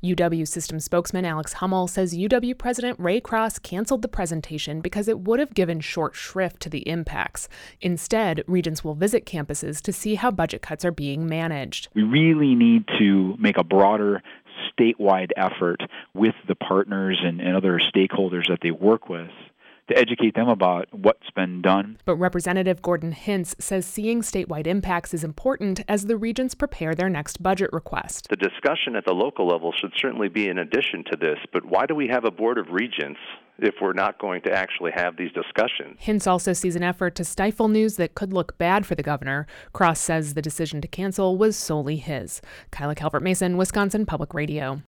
UW system spokesman Alex Hummel says UW President Ray Cross canceled the presentation because it would have given short shrift to the impacts. Instead, regents will visit campuses to see how budget cuts are being managed. We really need to make a broader statewide effort with the partners and other stakeholders that they work with to educate them about what's been done. But Representative Gordon Hintz says seeing statewide impacts is important as the regents prepare their next budget request. The discussion at the local level should certainly be in addition to this, but why do we have a board of regents if we're not going to actually have these discussions? Hintz also sees an effort to stifle news that could look bad for the governor. Cross says the decision to cancel was solely his. Kyla Calvert-Mason, Wisconsin Public Radio.